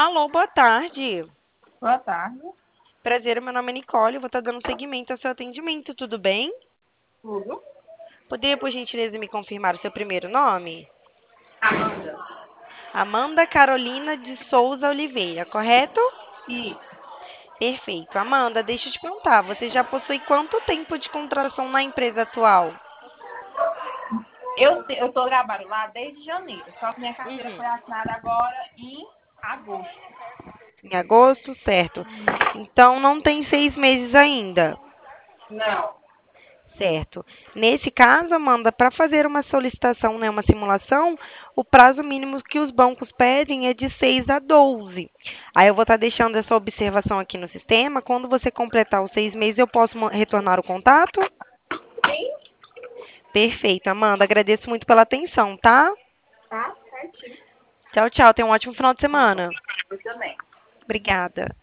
Alô, boa tarde. Boa tarde. Prazer, meu nome é Nicole, eu vou estar dando seguimento ao seu atendimento, tudo bem? Tudo? Poderia, por gentileza, me confirmar o seu primeiro nome? Amanda. Amanda Carolina de Souza Oliveira, correto? Isso. Perfeito. Amanda, deixa eu te perguntar, você já possui quanto tempo de contratação na empresa atual? Eu estou trabalhando lá desde janeiro, só que minha carteira Uhum. foi assinada agora em agosto. Em agosto, certo. Então, não tem 6 meses ainda. Não. Certo. Nesse caso, Amanda, para fazer uma solicitação, né, uma simulação, o prazo mínimo que os bancos pedem é de 6 a 12. Aí eu vou estar deixando essa observação aqui no sistema. Quando você completar os 6 meses, eu posso retornar o contato? Sim, Perfeito, Amanda. Agradeço muito pela atenção, tá? tá certinho. Tchau, tchau. Tenha um ótimo final de semana. Eu também. Obrigada.